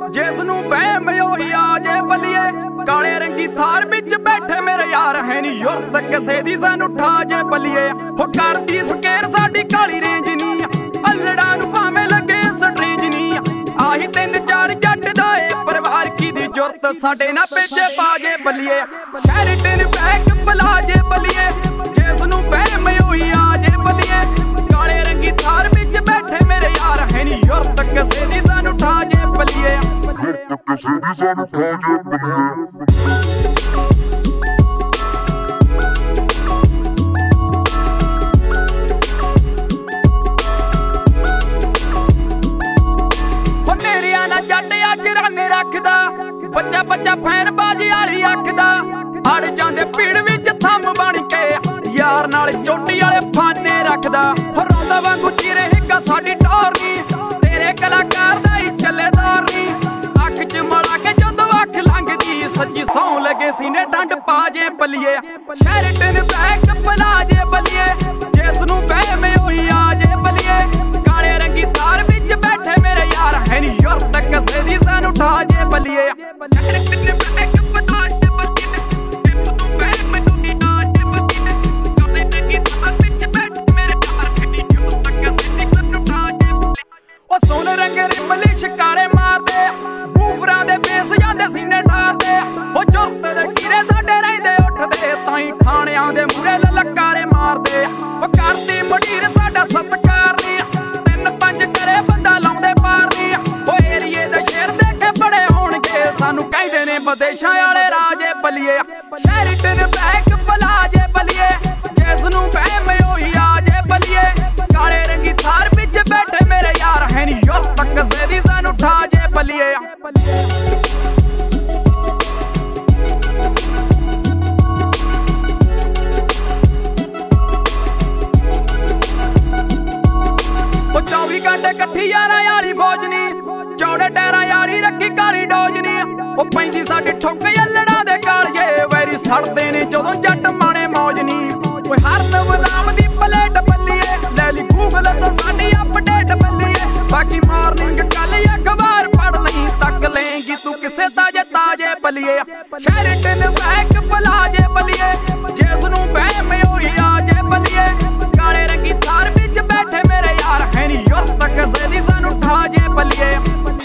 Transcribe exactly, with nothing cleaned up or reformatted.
ਜਿਸ ਨੂੰ ਵਹਿਮ ਉਹੀ ਆ ਜੇ ਬਲੀਏ। ਕਾਲੇ ਰੰਗੀ ਥਾਰ ਵਿੱਚ ਬੈਠੇ ਮੇਰੇ ਯਾਰ ਹੈ ਨੀ ਯੁਰਤ ਕਿਸੇ ਦੀ ਸਾਨੂੰ ਠਾ ਜੇ ਬਲੀਏ। ਹੋ ਕਰਦੀ ਸਕੇਰ ਸਾਡੀ ਕਾਲੀ ਰੇਂਜ ਨੀ ਅਲੜਾ ਨੂੰ ਭਾਵੇਂ ਲੱਗੇ ਸਟਰੇਂਜ ਨੀ। ਆਹੀ ਤਿੰਨ ਚਾਰ ਜੱਟ ਦਾ ਏ ਪਰਿਵਾਰ ਕੀ ਦੀ ਜੁਰਤ ਸਾਡੇ ਨਾ ਪਿੱਛੇ ਪਾ ਜੇ ਬਲੀਏ। ਸ਼ੈਰਟਨ ਬੈਕ ਬਲਾ ਜੇ ਬਲੀਏ। ਜਿਸ ਨੂੰ ਵਹਿਮ ਉਹੀ ਆ ਜੇ ਬਲੀਏ। ਕਾਲੇ ਰੰਗੀ ਥਾਰ ਵਿੱਚ ਬੈਠੇ ਮੇਰੇ ਯਾਰ ਹੈ ਨੀ ਯੁਰਤ ਕਿਸੇ ਦੀ ਸਾਨੂੰ ਠਾ ਜੇ ਬਲੀਏ। ਕਿਸੇ ਦੀ ਸਾਨੂੰ ਠਾ ਜੇ ਬਲੀਏ। ਜੱਟ ਅੱਜ ਰਾਨੇ ਰੱਖਦਾ ਬੱਚਾ ਬੱਚਾ ਫੈਨ ਬਾਜੀ ਵਾਲੀ ਅੱਖ ਦਾ। ਅੜ ਜਾਂਦੇ ਭੀੜ ਵਿੱਚ ਥੰਮ ਬਣ ਕੇ ਯਾਰ ਨਾਲ ਚੋਟੀ ਵਾਲੇ ਫਾਨੇ ਰੱਖਦਾ। ਰੌਦਾ ਵਾਂਗੂ ਚਿਰੇ ਹਿੱਕਾ ਸਾਡੀ ਟੌਰ ਨੀ ਤੇਰੇ ਕਲਾਕਾਰ ਦਾ ਹੀ ਚੱਲੇਦਾਰ ਨੀ। ਅੱਖ ਚ ਮੜਾ ਕੇ ਜਦੋਂ ਅੱਖ ਲੰਘਦੀ ਸੱਚੀ ਸੌਂ ਲੱਗੇ ਸੀਨੇ ਡੰਡ ਪਾ ਜੇ ਬਲੀਏ। ਸ਼ੈਰਟਨ ਬੈਕ ਬਲਾ ਜੇ ਬਲੀਏ। ਜਿਸ ਨੂੰ ਵਹਿਮ ਉਹੀ ਆ ਜੇ ਬਲੀਏ। ਕਾਲੇ ਰੰਗੀ ਤਾਰ ਵਿੱਚ ਬੈਠੇ ਮੇਰੇ ਯਾਰ ਹੈ ਨੀ ਯੁਰਤ ਕਿਸੇ ਦੀ ਸਾਨੂੰ ਠਾ ਜੇ ਬਲੀਏ। ਉਹ ਸੋਨੇ ਰੰਗੇ ਰਿਮਲੀ ਸ਼ਿਕਾਰੇ ਮਾਰਦੇ ਬੂਫਰਾਂ ਦੇ ਬੇਸ ਜਾਂਦੇ ਸੀਨੇ ਠਾਰਦੇ। ਉਹ ਜੁਰਤ ਦੇ ਕੀਰੇ ਸਾਡੇ ਰਹਿੰਦੇ ਉੱਠਦੇ ਤਾਈ ਥਾਣਿਆਂ ਦੇ ਮੂਹਰੇ ਲਲਕਾਰੇ ਮਾਰਦੇ। ਉਹ ਕਰਦੀ ਮਢੀਰ ਸਾਡਾ ਸਤਿਕਾਰ ਨੀ ਤਿੰਨ ਪੰਜ ਕਰੇ ਬੰਦਾ ਲਾਉਂਦੇ ਪਾਰ ਨੀ। ਉਹ ਏਰੀਏ ਦੇ ਸ਼ੇਰ ਦੇਖੇ ਬੜੇ ਹੋਣਗੇ ਸਾਨੂੰ ਕਹਿੰਦੇ ਨੇ ਵਿਦੇਸ਼ਾਂ ਵਾਲੇ ਰਾਜੇ ਬਲੀਏ। ਸ਼ੈਰਟਨ ਬੈਕ ਬਲਾ ਜੇ ਬਲੀਏ। ਜਿਸ ਨੂੰ ਵਹਿਮ ਉਹੀ ਆ ਜੇ ਬਲੀਏ। ਕਾਲੇ ਰੰਗੀ ਥਾਰ ਵਿੱਚ ਬੈਠੇ ਮੇਰੇ ਯਾਰ ਹੈ ਨੀ ਯੁਰਤ ਕਿਸੇ ਦੀ ਸਾਨੂੰ ਠਾ ਜੇ ਬਲੀਏ। ਉਹ ਚੌਵੀ ਘੰਟੇ ਇਕੱਠੀ ਯਾਰਾਂ ਵਾਲੀ ਫੌਜ ਨੀ ਚੌੜੇ ਟਾਇਰਾਂ ਵਾਲੀ ਰੱਖੀ ਕਾਲੀ ਡੋਜ ਨੀ। ਉਹ ਪੈਂਦੀ ਸਾਡੀ ਠੁੱਕ ਯੱਲੜਾਂ ਦੇ ਕਾਲੀਏ ਵੈਰੀ ਸੜਦੇ ਨੇ ਜਦੋਂ ਜੱਟ ਮਾਣੇ ਮੌਜ ਨੀ। ਓਏ ਹਰਨ ਬਦਾਮ ਦੀ ਪਲੇਟ ਬੱਲੀਏ ਲੈ ਲਈ ਗੂਗਲ ਤੋਂ ਸਾਡੀ ਅਪਡੇਟ ਬੱਲੀਏ। ਬਾਕੀ ਮਾਰਨਿੰਗ ਕੱਲ ਅਖਬਾਰ ਪੜ ਲਈ ਤੱਕ ਲਏਂਗੀ ਤੂੰ ਕਿਸੇ ਤਾਜੇ ਤਾਜੇ ਬਲੀਏ। ਸ਼ੈਰਟਨ ਬੈਕ ਬਲਾ ਜੇ ਬਲੀਏ। ਜਿਸ ਨੂੰ ਵਹਿਮ ਉਹੀ ਆ ਜੇ ਬਲੀਏ। ਕਾਲੇ ਰੰਗੀ ਥਾਰ ਵਿੱਚ ਬੈਠੇ ਮੇਰੇ ਯਾਰ ਹੈ ਨੀ ਯੁਰਤ ਕਿਸੇ ਦੀ ਸਾਨੂੰ ਠਾ ਜੇ ਬਲੀਏ।